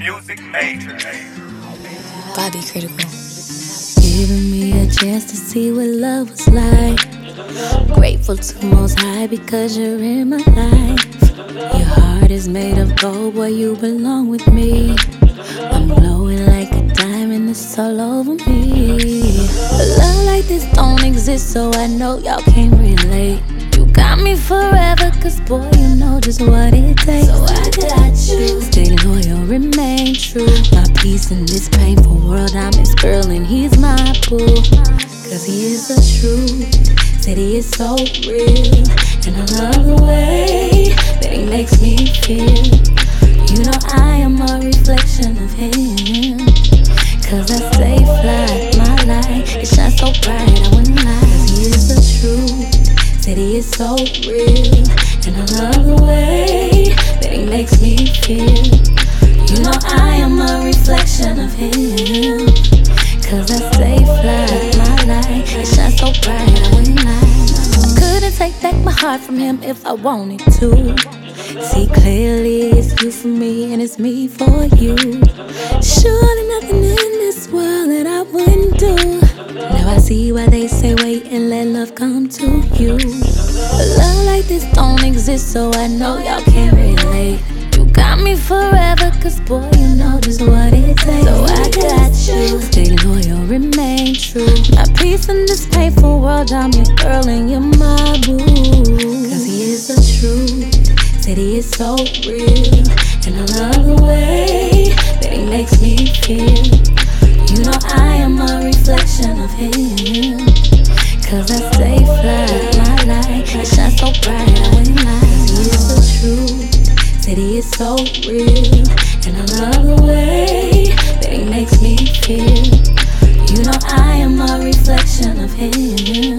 Music Major. Body critical. Giving me a chance to see what love was like. Grateful to Most High because you're in my life. Your heart is made of gold, boy, you belong with me. I'm glowing like a diamond, it's all over me. A love like this don't exist, so I know y'all can't relate. You got me forever, cause boy, you know just what it takes. So I got you. Stay loyal, remain true. My peace in this painful world, I'm his girl and he's my boo. Cause he is the truth, said he is so real. And I love the way that he makes me feel. You know I am a reflection of him. Cause I stay fly, my light, it shines so bright, I wouldn't lie. Cause he is the truth, said he is so real. And I love the way that he makes me feel. You know I am a reflection of him. Cause I stay fly, my light, it shines so bright, I wouldn't lie. Couldn't take back my heart from him if I wanted to. See clearly it's you for me and it's me for you. Surely nothing in this world that I wouldn't do. Now I see why they say wait and let love come to you. A love like this don't exist, so I know y'all can't relate. You got me forever, cause boy, you know just what it takes. So I got you. Stay loyal, remain true. My peace in this painful world, I'm your girl and you're my boo. Cause he is the truth, said he is so real. And I love the way that he makes me feel. You know I am a reflection of him. Cause I stay fly, my light, it shines so bright, I wouldn't lie. He is the truth, said he is so real. And I love the way that he makes me feel. You know I am a reflection of him.